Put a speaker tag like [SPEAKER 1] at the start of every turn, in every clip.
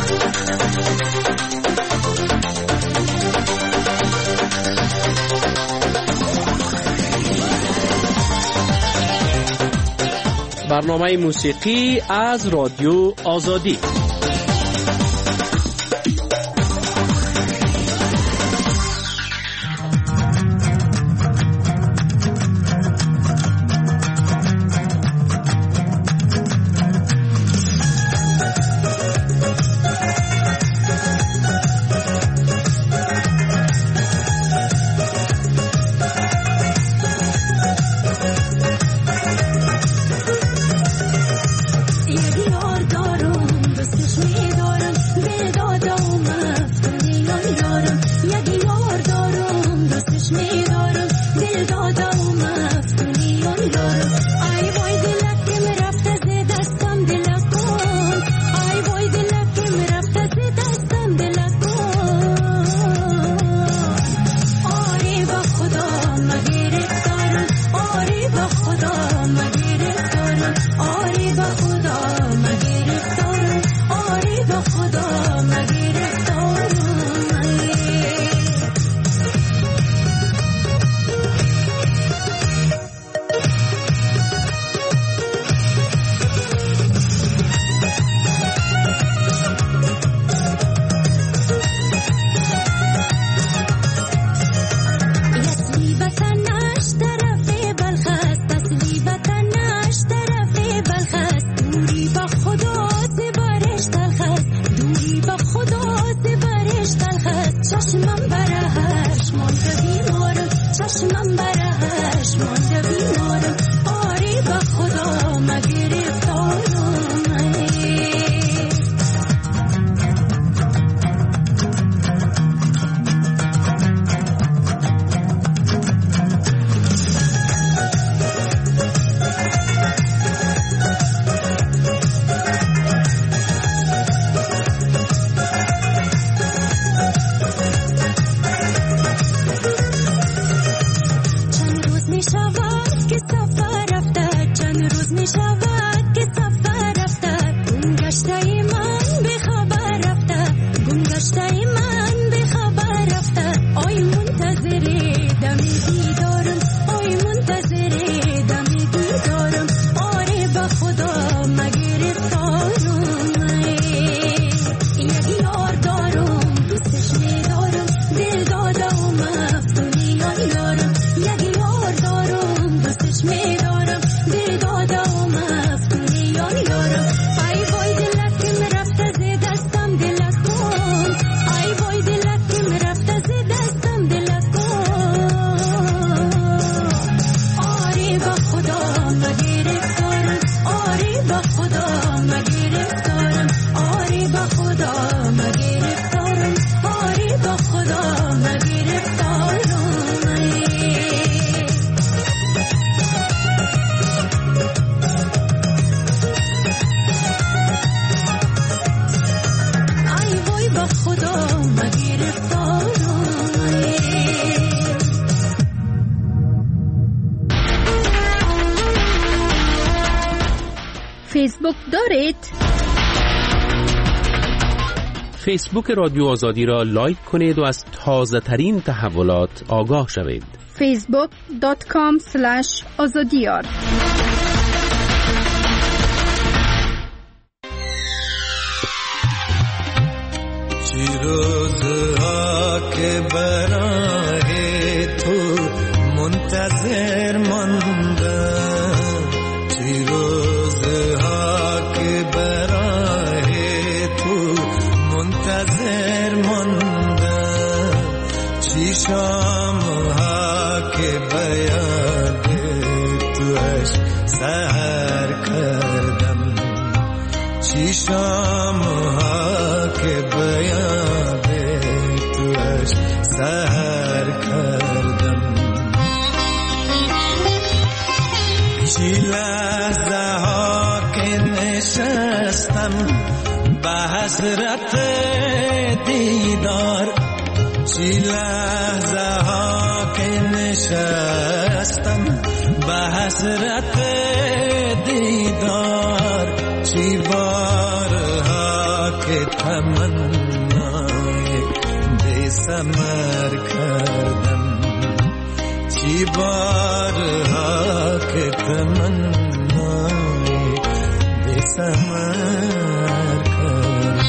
[SPEAKER 1] برنامه موسیقی از رادیو آزادی.
[SPEAKER 2] فیسبوک دارید؟
[SPEAKER 1] فیسبوک رادیو آزادی را لایک کنید و از تازه ترین تحولات آگاه شوید.
[SPEAKER 2] facebook.com/azadiyar
[SPEAKER 3] روزها که برای تو منتظر ماندم، چی روزها که برای تو منتظر ماندم، چی شامها که بیاد توش سحر کردم، چی شامها که بیاد توش سحر کردم، چی لحظه ها که نشستم به حسرت دیدار، چی لحظه ها که نشستم به حسرت دیدار، چی بارها که تمنای بی ثمر کردم، چی بارها که تمنای بی ثمر کردم.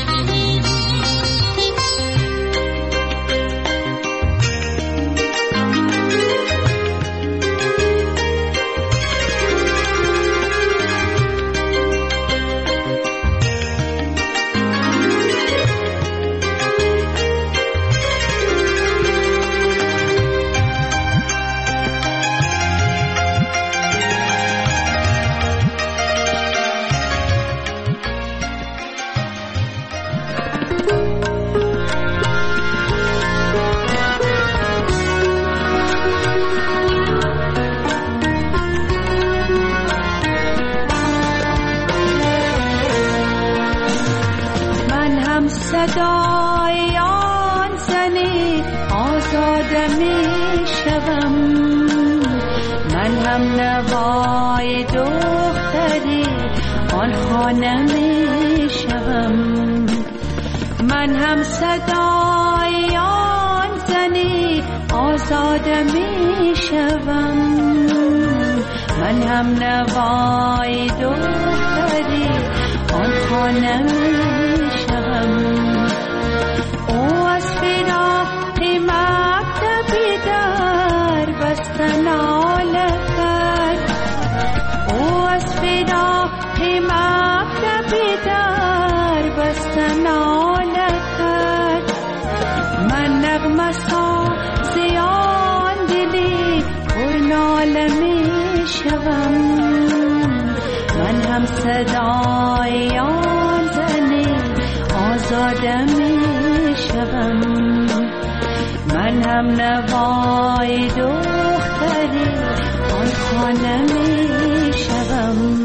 [SPEAKER 4] صدای آن زنی آزاده می شوم، من هم نوای دختری آن خانه می شوم. من هم صدای آن زنی آزاده می شوم، من هم نوای دختری آن خانه می شوم. او از فراق مکتبی در بستن ناله کرد، او از فراق مکتبی در بستن ناله کرد. من نغمه سازی آن دلی پر ناله می شوم، من هم صدای آن زنی آزاده می شوم، من هم نوای دختری آن خانه می شوم.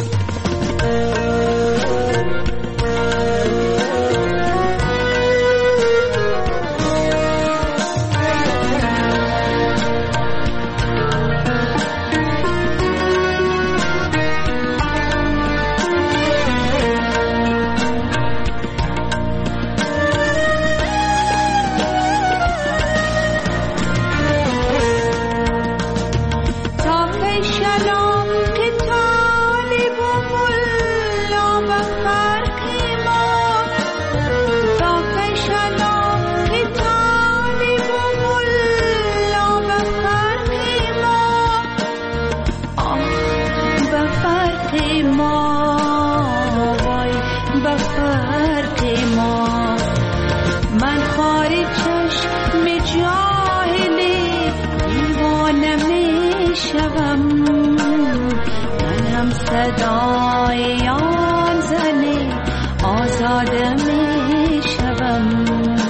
[SPEAKER 4] صدای آن زنی آزاده می شوم.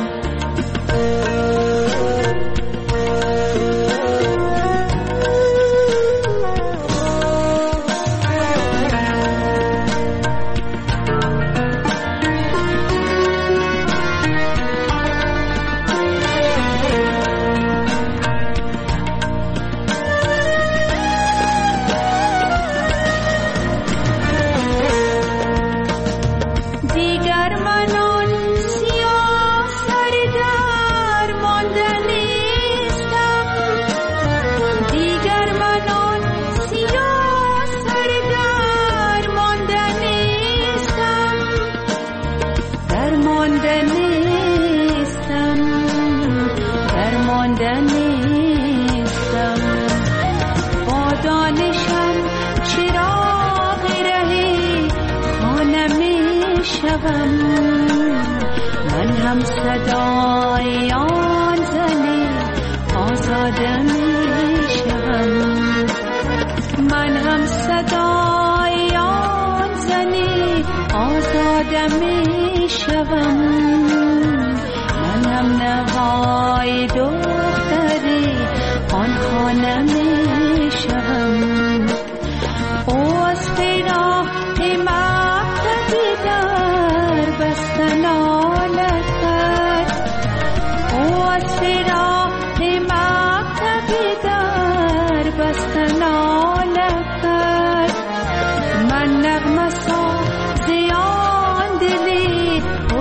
[SPEAKER 4] من هم صدای آن زنی آزاده می شوم، من هم صدای آن زنی آزاده می شوم، من هم نوای دختری آن خانه می شوم. او از فراق مکتبی در بستن ناله کرد، او از فراق مکتبی در بستن ناله کرد. من نغمه سازی آن دلی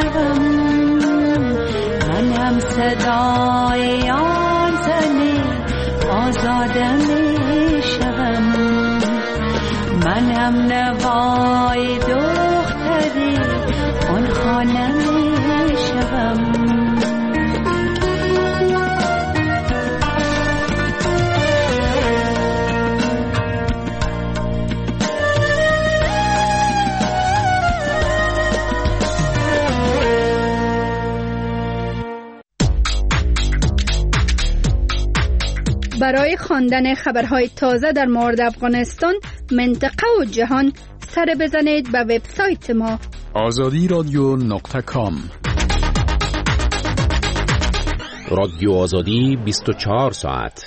[SPEAKER 4] شوم من هم صدای آن زن آزاده می شوم من هم نوای دختری آن خانه می شوم
[SPEAKER 2] برای خواندن خبرهای تازه در مورد افغانستان، منطقه و جهان سر بزنید به وبسایت ما
[SPEAKER 5] azadiradio.com.
[SPEAKER 1] رادیو آزادی 24 ساعت.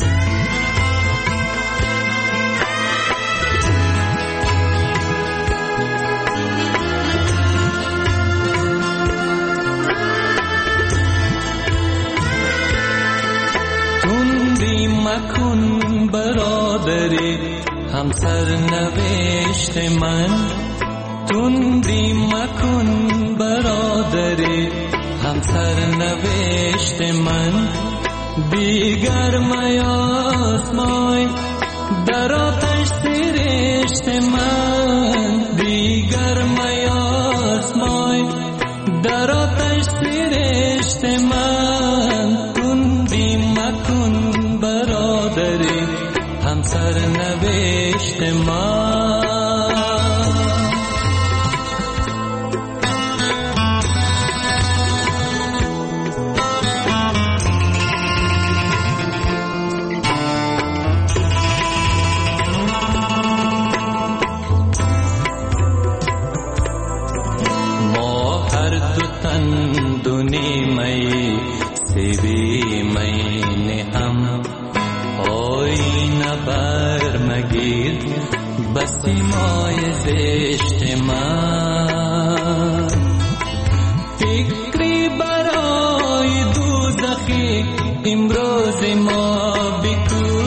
[SPEAKER 3] مکن برادری همسر نوشت من تندی مکن برادری همسر نوشت من دیگر میاسمای در آتش سرشت من دیگر میاسمای در آتش سرشت من تندی مکن برادری همسر نوشت من ما هر دو تن دونی می سیبی می هم آینه بر مگیر بستی مای زشت من فکری برای دوزخی امروز ما بکو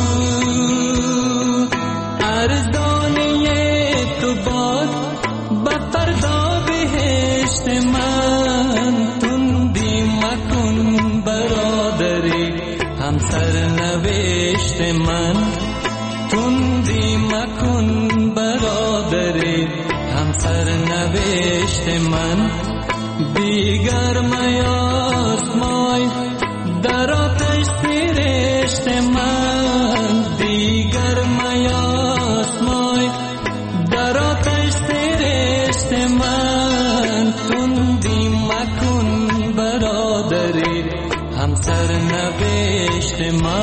[SPEAKER 3] ارزانه تو باد بفردا بهشت من تندی مکن برادری همسر نوشت من تندی مکن برادری همسر نوشت من دیگر میاسمای در آتش سرشت من دیگر میاسمای در آتش سرشت من تندی مکن برادری همسر نوشت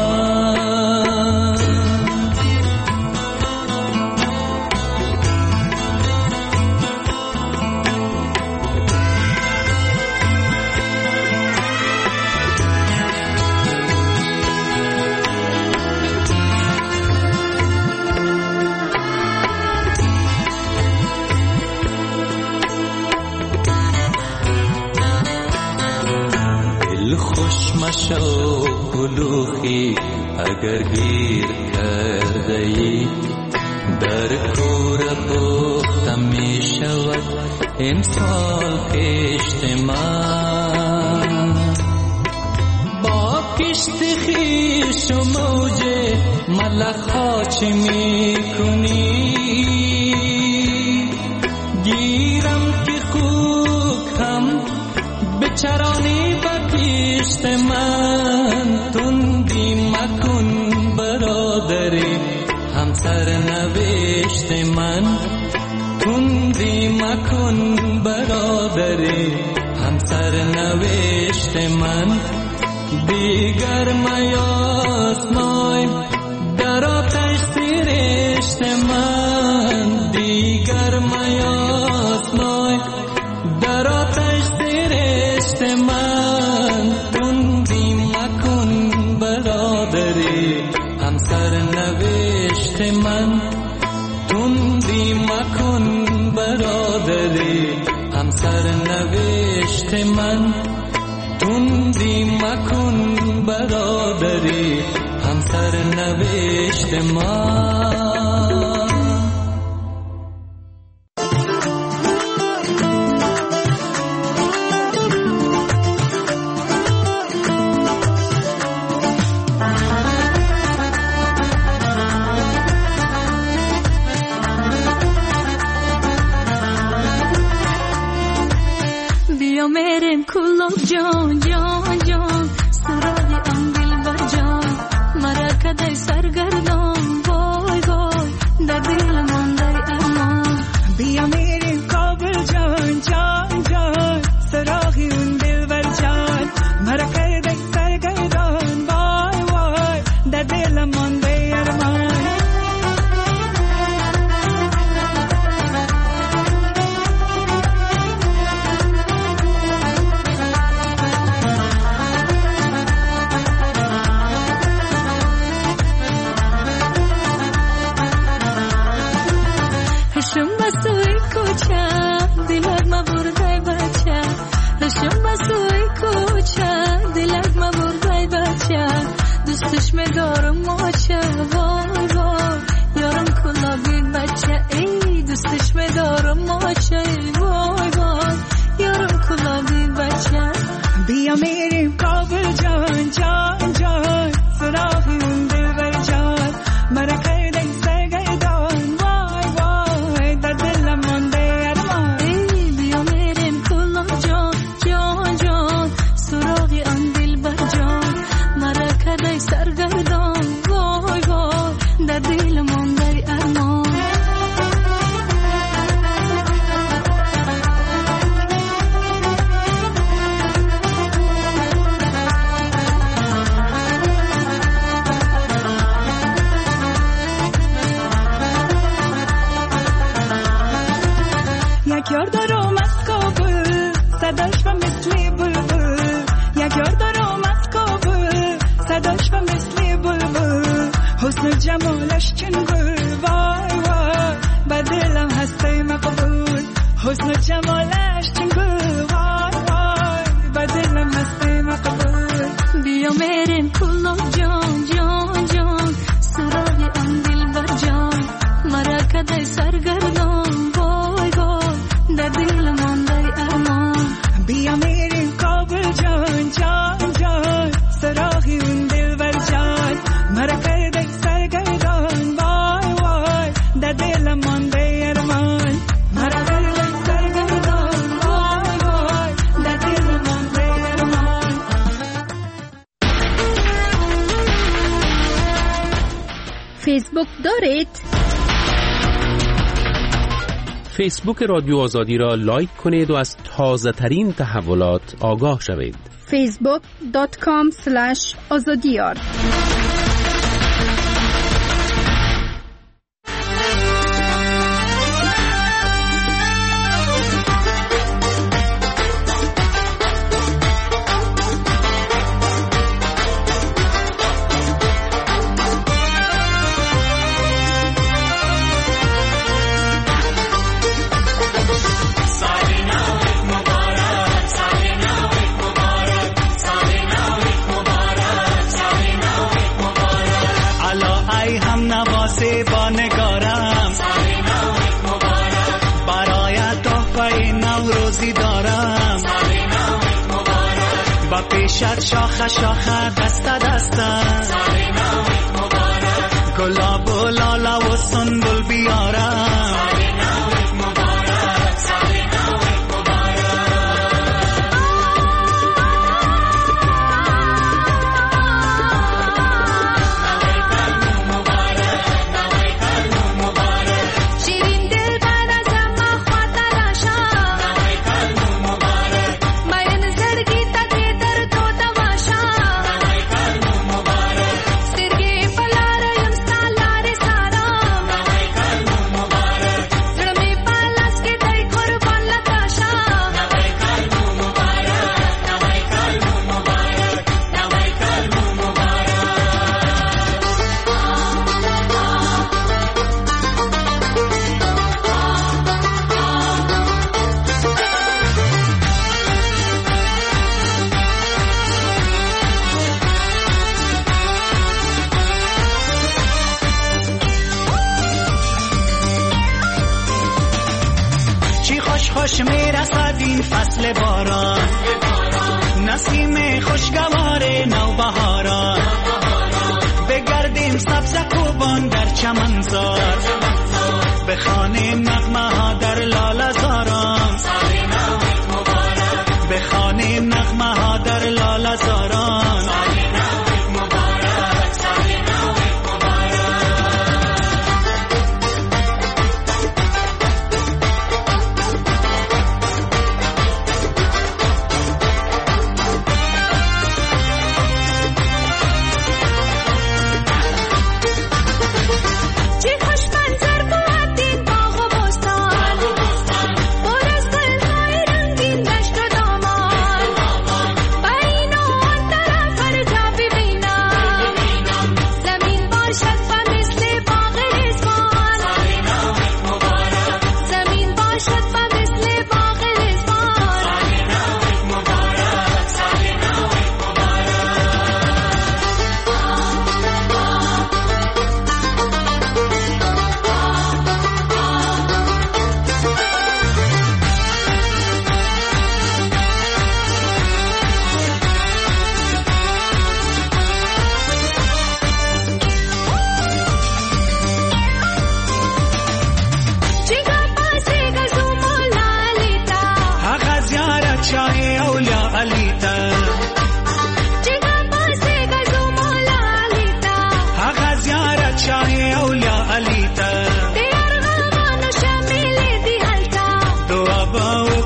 [SPEAKER 3] من خوش مشو کلوخی اگر گیر کرده ای در کور پختم می شود امسال کشت من با کشت خیش و موج ملخا چه می کنی گیرم که خوک هم بچرانی بکشت من تندی مکن برادری همسر نوشت من تندی مکن برادری همسر نوشت من دیگر میاسمای در آتش سرشت من دیگر میاسمای در آتش سرشت من تندی مکن برادری همسر نوشت من تندی مکن برادری همسر نوشت من تندی مکن برادری همسر نوشت من
[SPEAKER 5] جان جان جان سراغ آن دلبر جان مرا کدای سرگردان وای وای در دل مانده امان
[SPEAKER 6] بیا میریم کابل جان جان جان سراغ اون دلبر جان مرا کدای سرگردان وای وای در دل مانده ارمان
[SPEAKER 5] دوستش می‌دارم ماچه وای وای یارم کلا بین بچه ای دوستش می‌دارم ماچه وای وای یارم کلا بین بچه
[SPEAKER 6] بیا میریم کابل جان جان جان سراغ اون دلبر جان مرا کردی سرگردان وای وای در دلم مانده ارمان
[SPEAKER 5] ای بیا میریم کلا جان جان جان سراغ آن دلبر جان مرا کردی سرگردان وای وای در دل مانده ارمان
[SPEAKER 6] یک یار دارم از کابل صداش و مثل بلبل یک یار دارم از کابل صداش و مثل بلبل حسن جمالش چون گل وای وای با دلم هسته مقبول حسن جمالش چون گل وای وای با دلم هسته مقبول
[SPEAKER 5] بیا میریم کلا جان جان جان سراغ آن دلبر جان مرا کدای سرگردان وای وای در دل مانده ارمان
[SPEAKER 6] بیا میریم کابل جان جان جان سراغ اون دلبر جان مرا کردی سرگردان وای وای در دلم مانده ارمان مرا کردی سرگردان وای وای در دلم مانده ارمان
[SPEAKER 2] فیسبوک دارید؟
[SPEAKER 1] فیسبوک رادیو آزادی را لایک کنید و از تازه ترین تحولات آگاه شوید.
[SPEAKER 2] facebook.com/azadiyar
[SPEAKER 7] پیشت شاخه شاخه دسته دسته گلاب و لاله و سنبل بیارم خوش میرسد این فصل باران نسیم خوشگوار نوبهاران بگردیم سبز کوبان در چمنزار بخوانیم نغمه ها در لاله زاران بخوانیم نغمه ها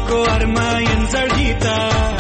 [SPEAKER 7] को अरमायन जड़गीता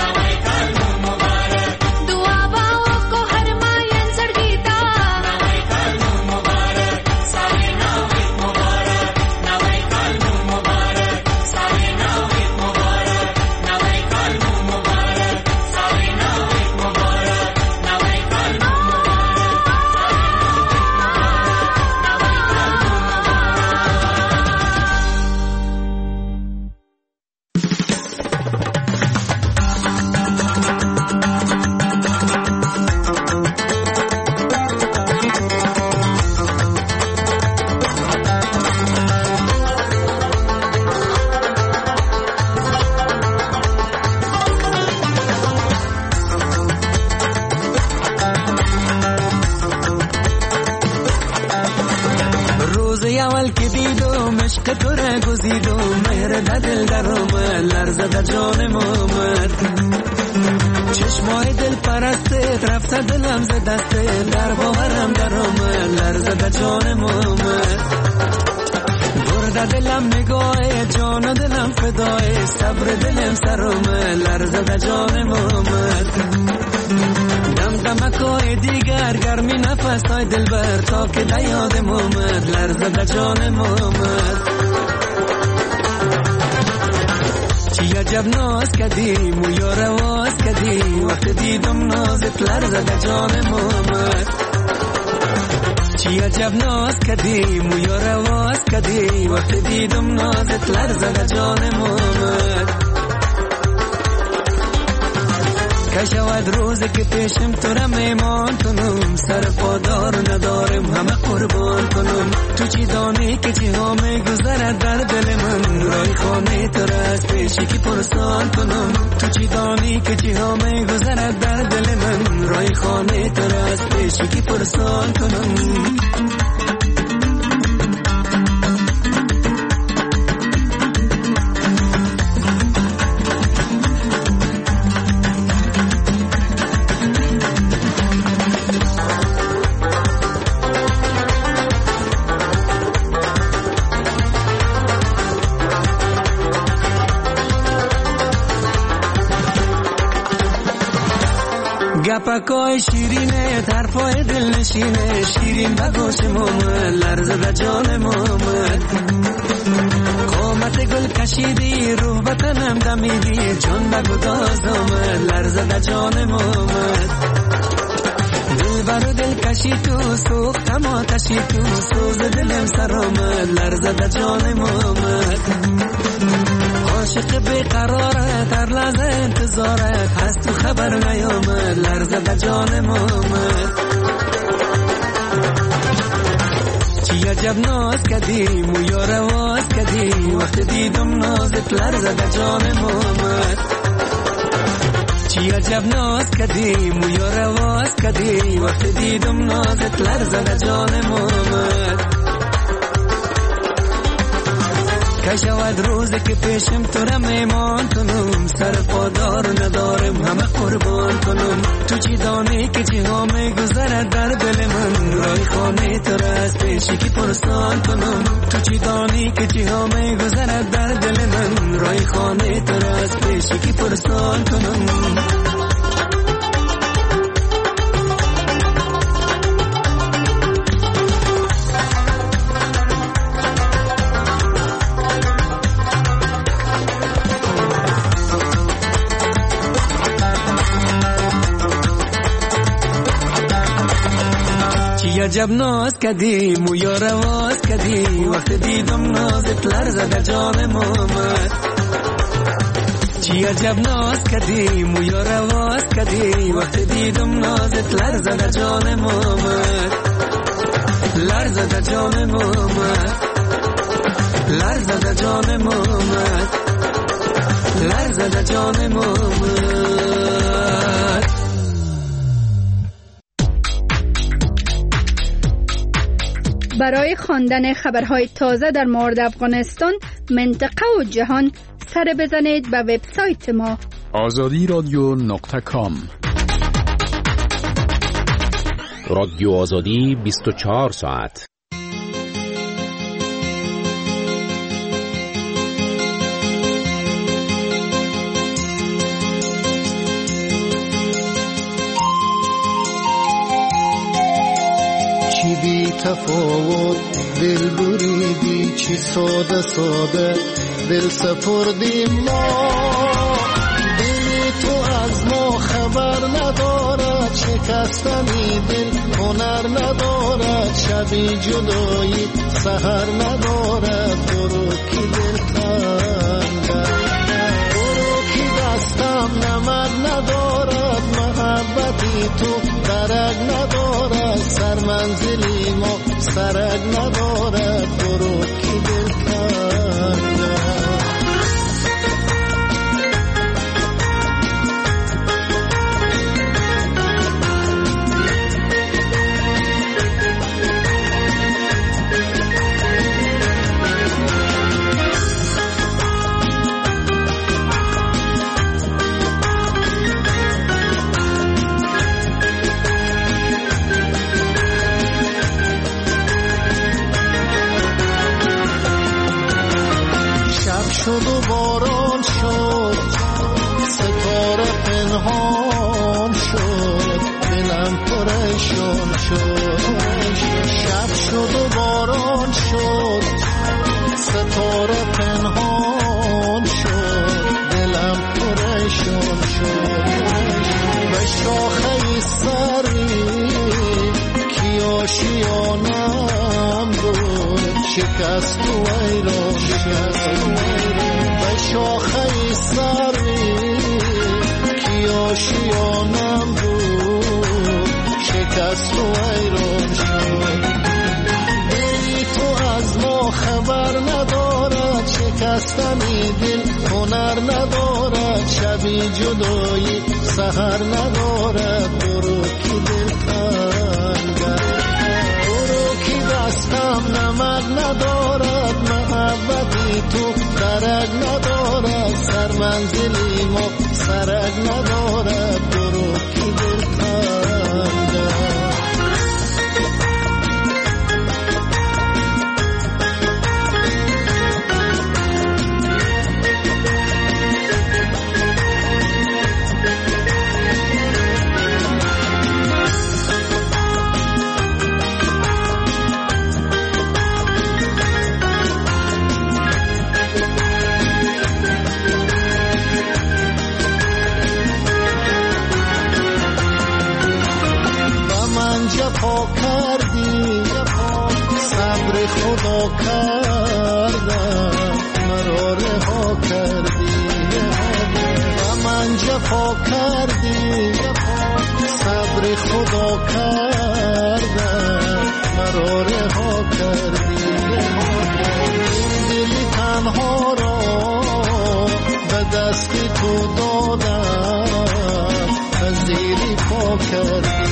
[SPEAKER 7] گزیدو مهر دل درم لرزه در جانم آمد چشمای دل پرسته رفته دلم ز دسته در باورم درم لرزه در جانم آمد برده دلم نگاه جان دلم فدای صبر دلم سرم لرزه در جانم آمد دمکای دیگر گرمی نفس های دل بر تا که دیادم آمد لرزه در جانم آمد چی عجب ناز کدیم و یا رواز کدیم وقت دیدم نازت لرزه در جانم آمد چی عجب ناز کدیم و یا رواز کدیم وقت دیدم نازت لرزه در جانم آمد کشود روزی که پیشم تو را میمان کنم سر پادار ندارم همه قربان کنم تو چی دانی که چی ها میگذرد در دل من رای خانه تو را از پیشی که پرسان کنم تو چی دانی که چی ها میگذرد در دل من رای خانه تو را از پیشی که پرسان کنم گپکای شیرینه طرفای دل نشینه شیرین بگوش مومد لرزه در جانم آمد قامت گل کشیدی روح بتنم دمیدی جان بگو داز آمد لرزه در جانم آمد دل برو دل کشی تو سوختم آتشی تو سوز دلم سر آمد لرزه در جانم آمد عاشق بیقرارت هر لحظه انتظارت هست تو خبر نیامد لرزه در جانم آمد چی عجب ناز کدیم و یا رواز کدیم وقت دیدم نازت لرزه در جانم آمد چی عجب ناز کدیم و یا رواز کدیم وقت دیدم نازت لرزه در جانم آمد کشود روزی که پیشم تو را میمان کنم سر پادار ندارم همه قربان کنم تو چی دانی که چی ها میگذرد در دل من رای خانه تو را از پیشی که پرسان کنم تو چی دانی که چی ها میگذرد در دل من رای خانه تو را از پیشی که پرسان کنم عجب ناز کدیم و یا رواز کدیم وقت دیدم نازت لرزه در جانم آمد چی عجب ناز کدیم و یا رواز کدیم وقت دیدم نازت لرزه در جانم آمد لرزه در جانم آمد لرزه در جانم آمد لرزه در جانم آمد
[SPEAKER 2] برای خواندن خبرهای تازه در مورد افغانستان، منطقه و جهان سر بزنید به وبسایت ما
[SPEAKER 8] azadiradio.com.
[SPEAKER 1] رادیو آزادی 24 ساعت.
[SPEAKER 8] دل بریدی چی ساده ساده دل سپردیم ما. دلی تو از ما خبر ندارد، شکستنی دل هنر ندارد، شبی جدایی سحر ندارد. برو کی دل تنگم، برو کی دستم نمد ندارد، محبتی تو درک ندارد، سر منزلی ما سرک ندارد. برو کی دل تنگم. شد و باران شد، ستاره پنهان شد، دلم پریشان شد. شب شد و باران شد، ستاره پنهان شد، دلم پریشان شد. به شاخه سری کی آشیانم بود، شکست و ایران شد. به شاخه سری کی آشیانم بود، شکست و ایران شد. دلی تو از ما خبر ندارد، شکستنی دل هنر ندارد، شبی جدایی سحر ندارد. برو کی دل تنگم، برو کی دستم نمد ندارد، محبتی تو درک ندارد، سر منزلی ما سرک ندارد. برو کی دل تنگم. جفا کردی صبر خدا کردم، مرا رها کردی. و من جفا کردی صبر خدا کردم، مرا رها کردی. دل تنها را به دست تو دادم، زیری پا کردی.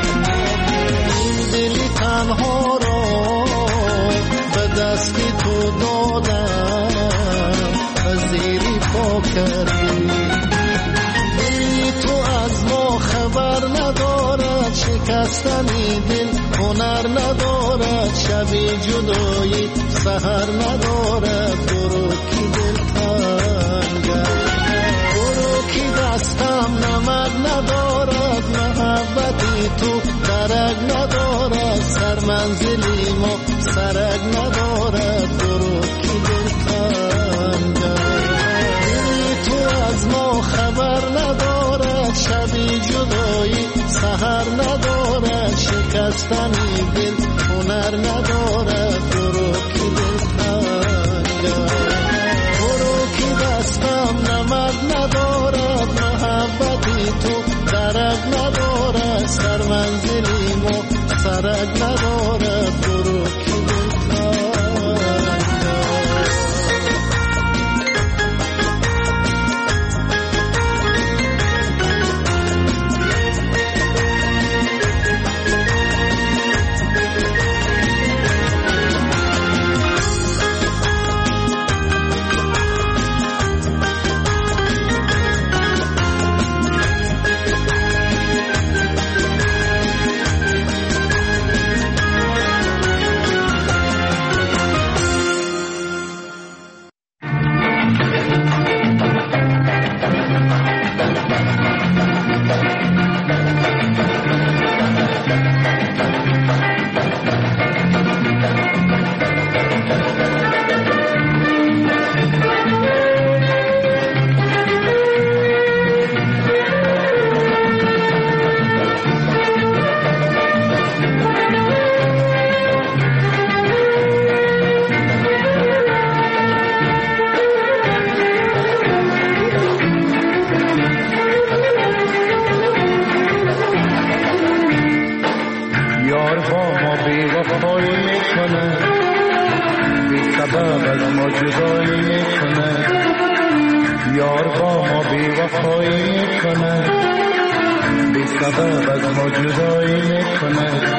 [SPEAKER 8] دلی تنها را به دست تو دادم، زیری پا کردی. دلی تو از ما خبر ندارد، شکستنی دل هنر ندارد، شبی جدایی سحر ندارد. برو کی دل تنگم، برو کی دستم نمد ندارد، محبتی تو درک ندارد، سر منزلی ما سرک ندارد. برو کی دل تنگم. دلی تو از ما خبر ندارد، شبی جدایی سحر ندارد، شکستنی دل هنر ندارد. برو کی دل تنگم، برو کی دستم نمد ندارد، محبتی تو درک ندارد، سر منزلی ما سرک ندارد. برو کی دل یار با ما بی وفایی میکنه، بی سبب از ما جدایی میکنه.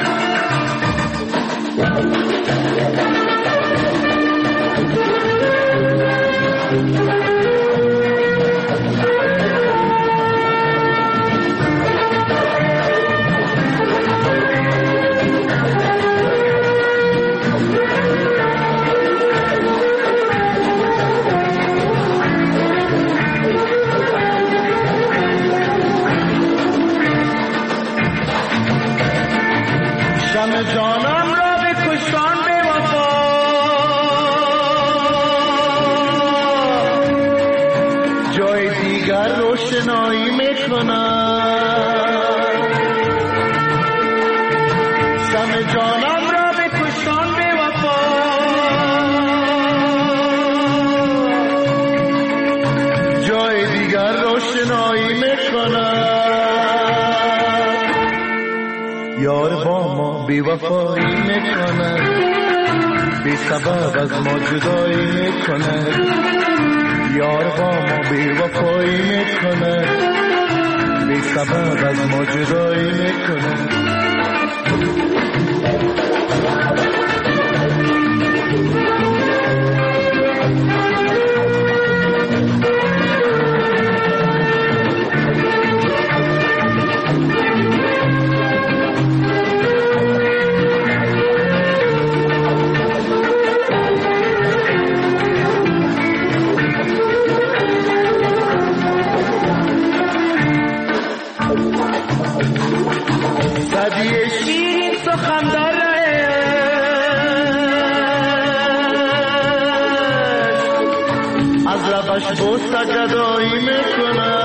[SPEAKER 8] شمع جانم را به کشتان به وفا، جای دیگر روشنایی میکنم. شمع جانم را به کشتان به وفا، جای دیگر روشنایی میکنم. یار با ما بی وفایی میکنه، بی سبب از ما جدایی میکنه. یار با ما بی وفایی میکنه، بی سبب از ما جدایی میکنه. صدی شیرین سخن داره از لبش بوسه گدایی میکنه.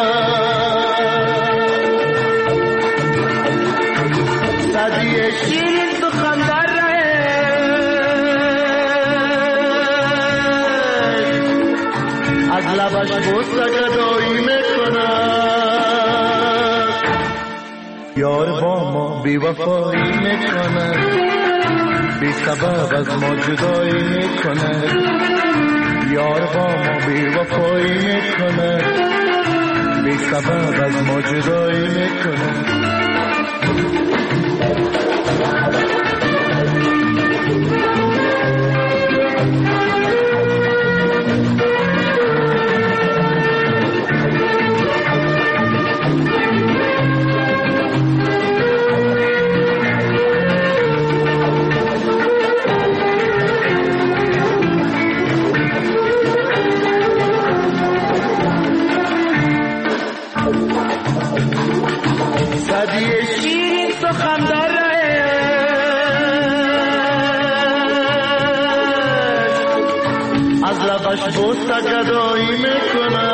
[SPEAKER 8] صدی شیرین سخن داره از لبش بوسه گدایی میکنه. یار با ما بی وفایی میکنه، بی سبب از ما جدایی میکنه. یار با ما بی وفایی میکنه، بی سبب از ما جدایی میکنه. صدی شیرین سخن داره از لبش بوسه گدایی میکنه.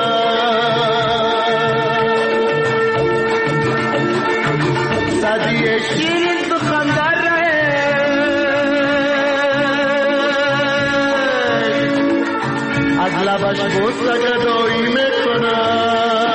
[SPEAKER 8] صدی شیرین سخن داره از لبش بوسه گدایی میکنه.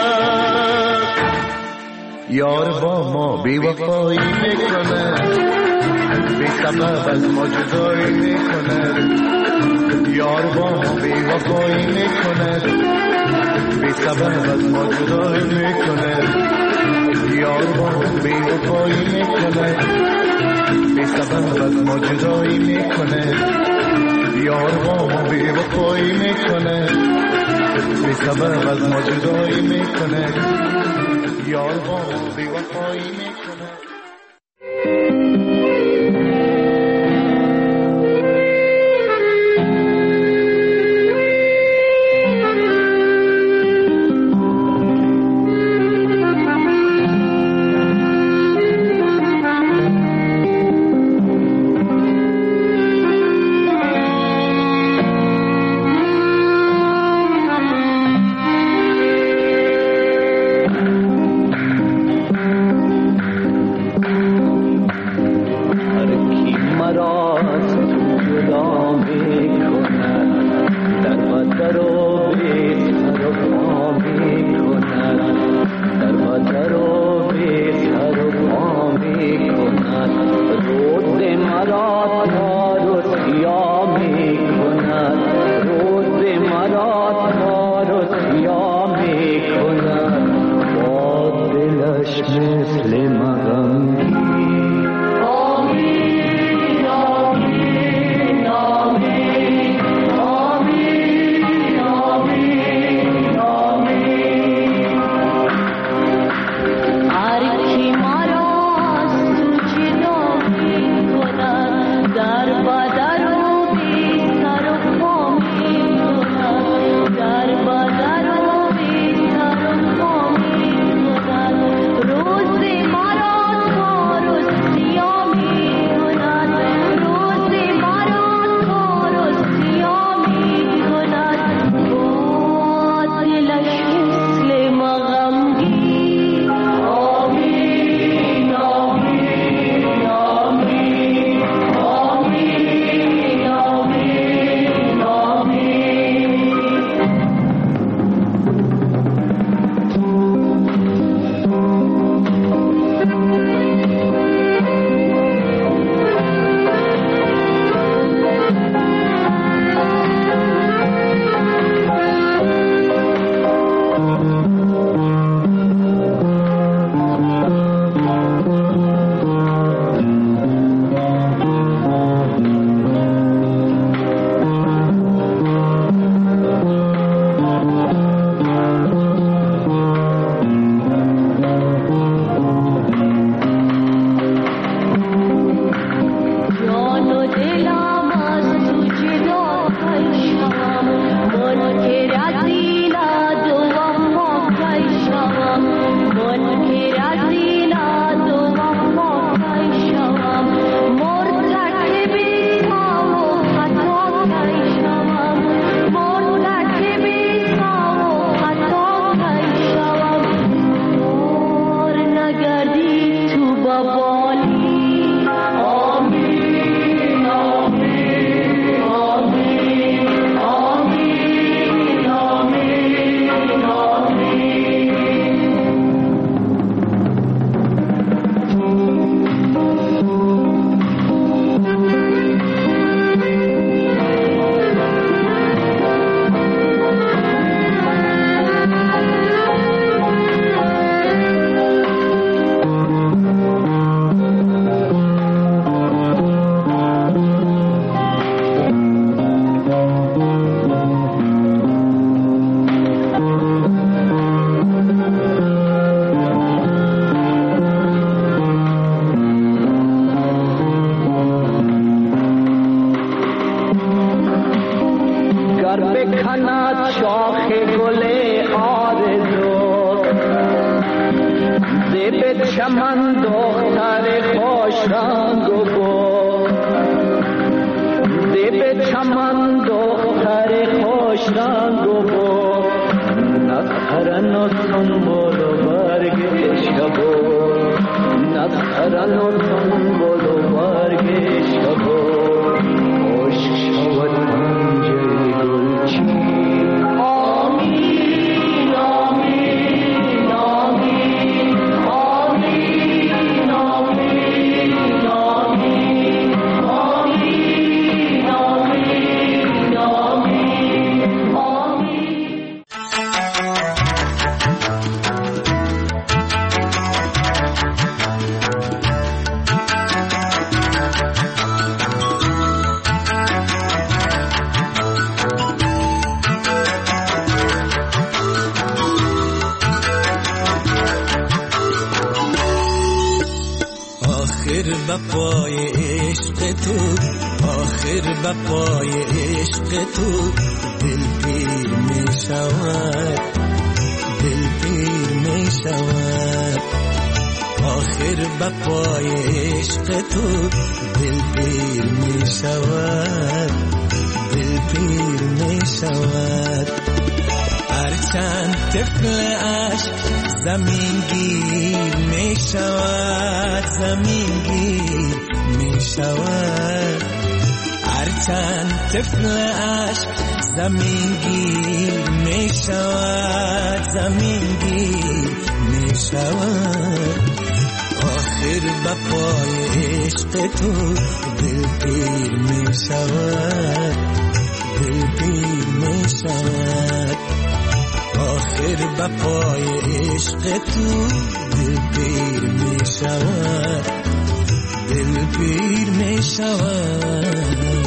[SPEAKER 8] یار با ما بی وفایی میکنه، بی سبب از ما جدایی میکنه. یار با ما بی وفایی میکنه، بی سبب از ما جدایی میکنه. یار با ما بی وفایی میکنه، بی سبب از ما جدایی میکنه. یار با ما بی وفایی میکنه، بی سبب از ما جدایی میکنه. یار با ما بی وفایی میکنه. صداش مثل مغنگی آمین آمین آمین آمین آمین آمین
[SPEAKER 4] هر کی ما را از تو جدا می‌کند در بدر و بی سر و پا می‌کند در بدر و بی سر و پا می‌کند روز مرا تار و سیاه می‌کند روز مرا تار و سیاه می‌کند با دلش مثل مغمگین آمین آمین آمین آمین آمین آمین جان و دلم از تو جدا کی شوم منکر از اینت و وفا کی شوم منکر از اینت و وفا کی شوم مرتکب سهو و خطا کی شوم مرتکب سهو و خطا کی شوم دور نگردی تو ببالی آمین آمین آمین آمین آمین آمین
[SPEAKER 8] گر بکند شاخ گل آرزو زیب چمن دختر خوش رنگ و بو زیب چمن دختر خوش رنگ و بو نخرن و سنبول و برگ شبو نخرن و سنبول و برگ شبو عشق شود پنجه گلچین آمین آمین آمین آمین آمین آمین آمین آمین آمین آمین
[SPEAKER 3] آخر بپای عشق تو آخر بپای عشق تو دل پیر می شود دل پیر می شود آخر بپای عشق تو دل پیر می شود دل پیر می شود هرچند طفل عشق زمین گیر می شود زمین گیر می شود هرچند طفل عشق زمین گیر می شود زمین گیر می شود آخر بپای عشق تو دل پیر می شود دل پیر می شود آخر بپای عشق تو دل پیر می شود، دل پیر می شود.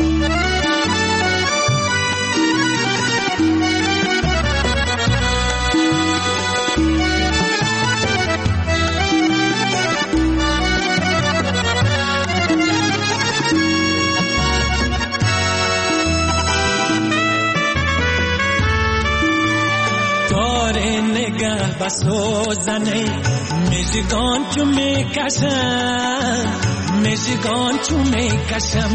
[SPEAKER 3] نگه بس و زنه مژگان چو میکشم، مژگان چو میکشم.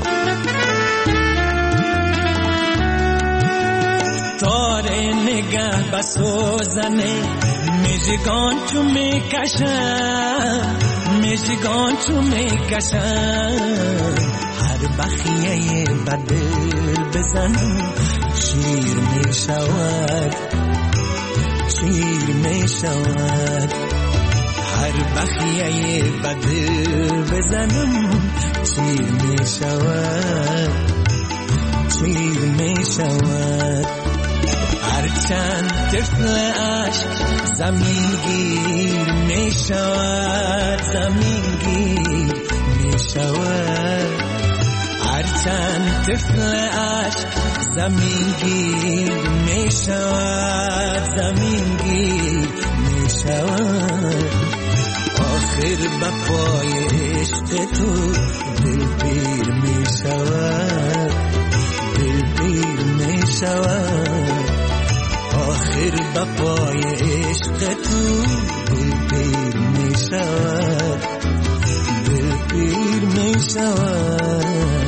[SPEAKER 3] تار نگه بس و زنه مژگان چو میکشم، مژگان چو میکشم. هر بخیه بدل بزنم شیر می شود، شیر می شود. هر بخیه بدل بزنم شیر می شود، شیر می شود. هر چند طفل عشق زمین گیر می شود، زمین گیر می شود. هر چند طفل عشق زمین گیر می شود، زمین گیر می شود. آخر بپای عشق تو دل پیر می شود، دل پیر می شود. آخر بپای عشق تو دل پیر می شود، دل پیر می شود.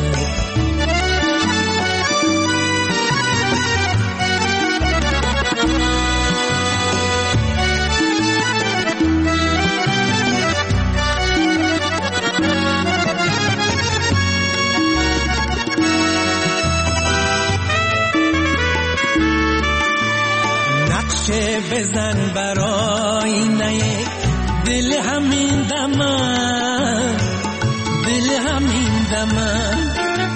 [SPEAKER 3] بزن برای نه دل همین دمن، دل همین دمن.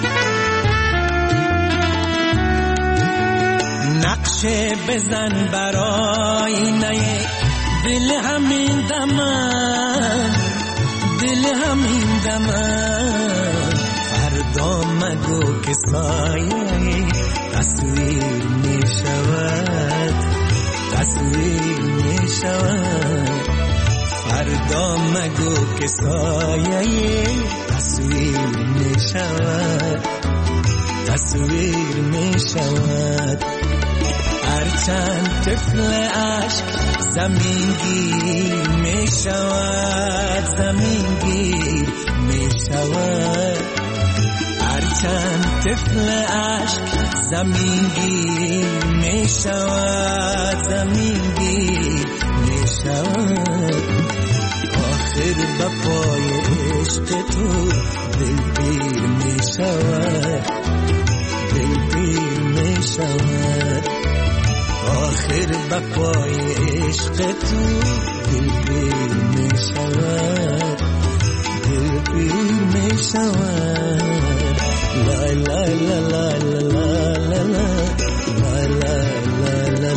[SPEAKER 3] نقشه بزن برای نه دل همین دمن، دل همین دمن. فردا مگو که سایه تصویر می شود، تصویر می شود. فردا مگو که سایه تصویر می شود، تصویر می شود. هرچند طفل عشق زمین گیر می شود، زمین گیر می شود. هرچند طفل عشق زمین گیر می شود، زمین گیر می شود. آخر بپای عشق تو دل پیر می شود، دل پیر می شود. آخر بپای عشق تو دل پیر می شود، دل پیر می شود. لا لا لا لا لا لا لا لا لا لا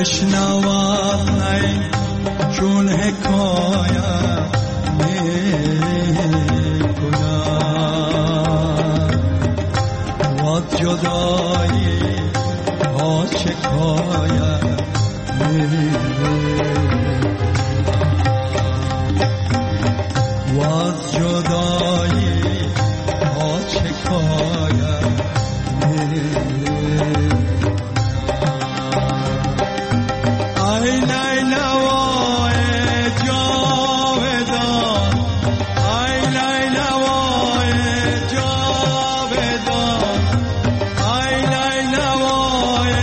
[SPEAKER 9] بشنواد نی چون حکایت میکنم واد جدایی ها شکایت واد جدایی ها شکایت ای نی نوای جاودان ای نی نوای جاودان ای نی نوای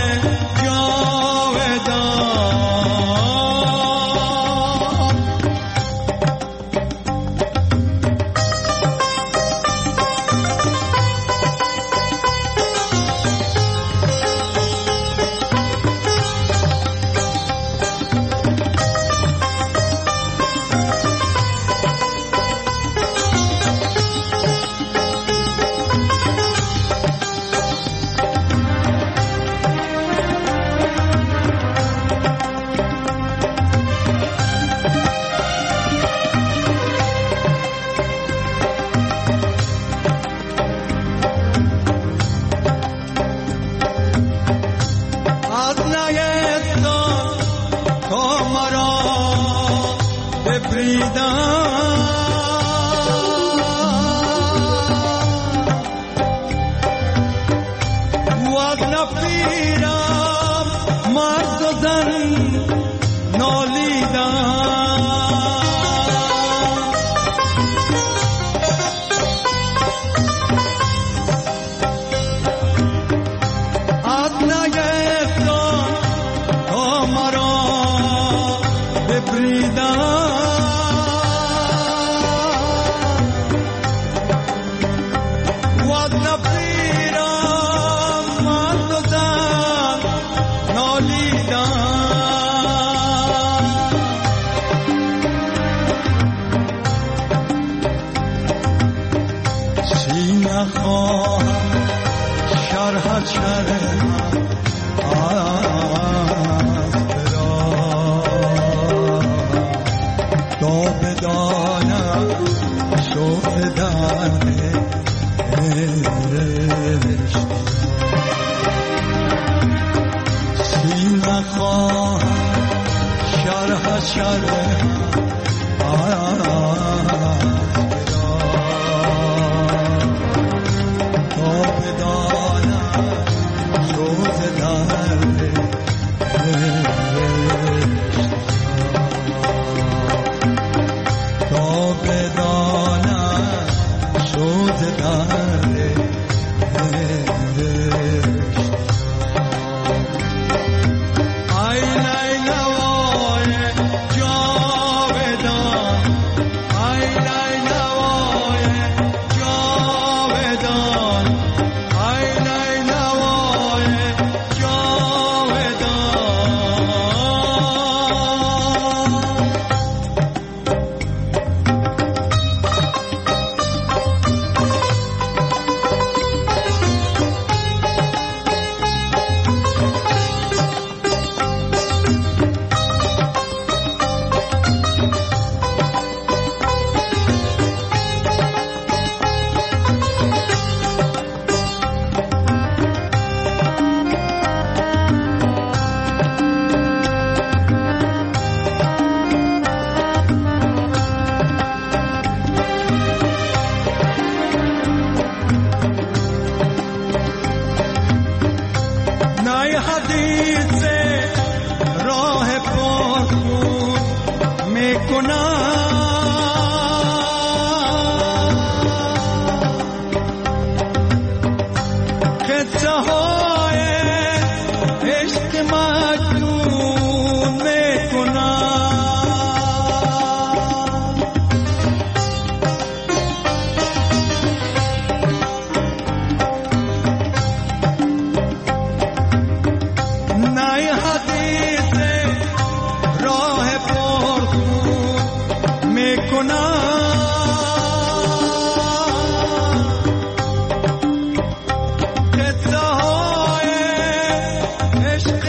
[SPEAKER 10] عشق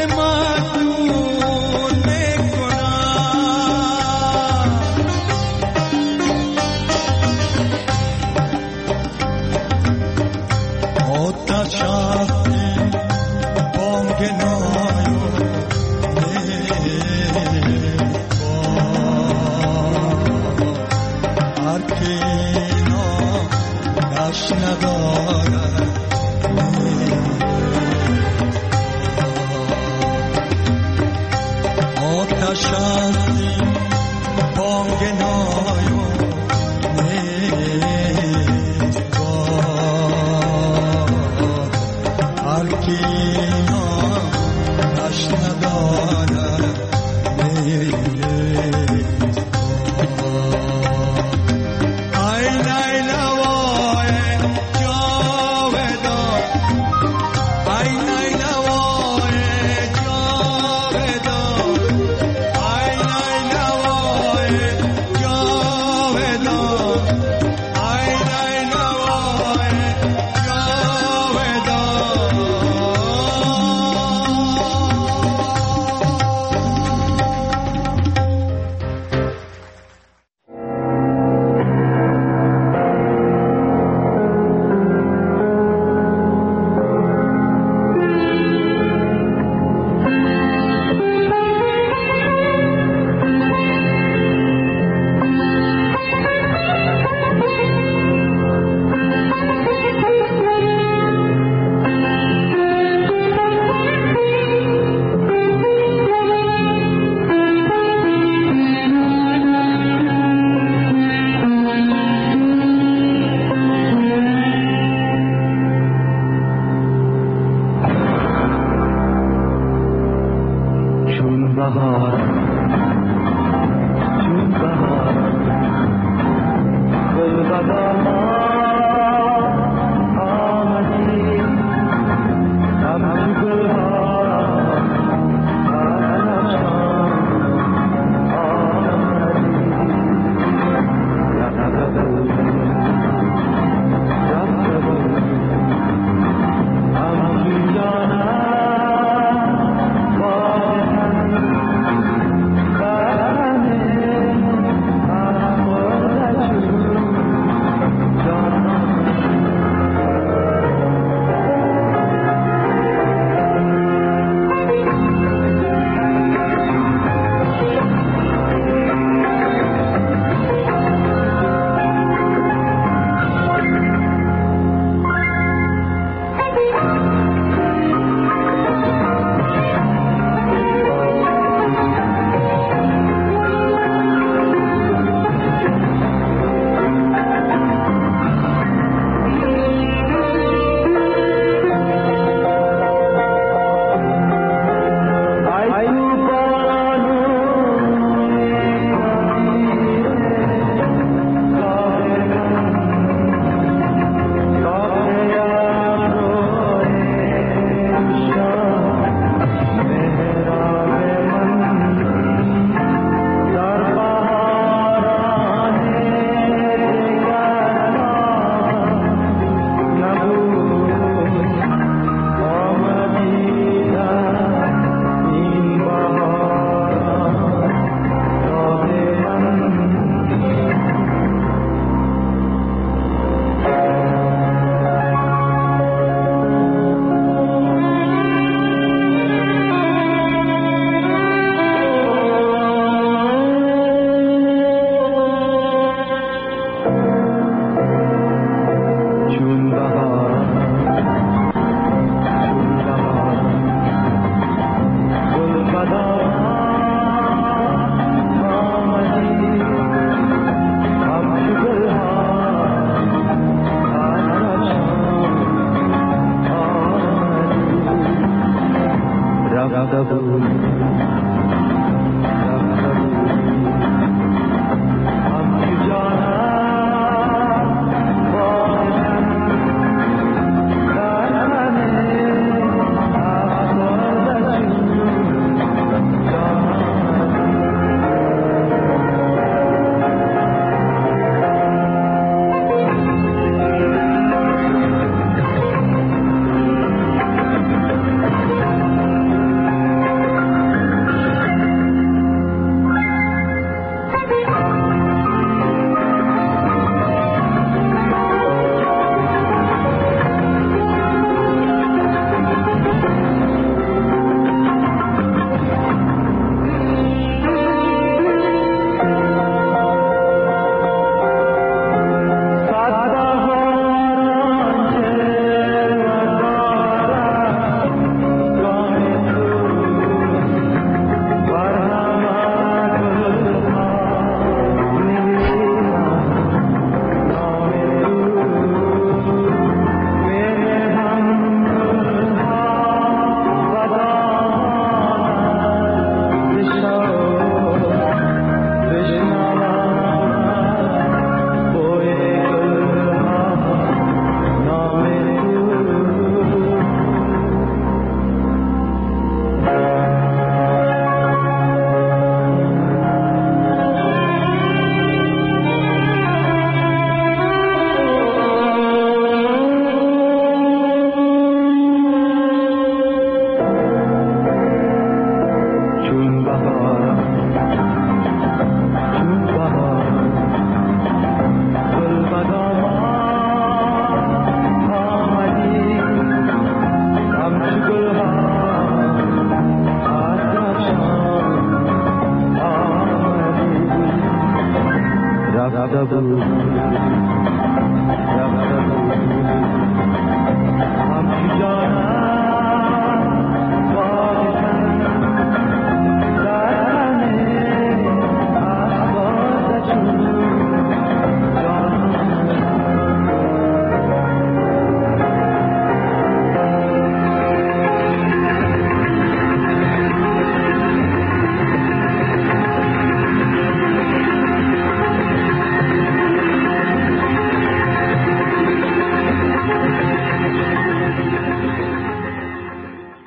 [SPEAKER 8] بود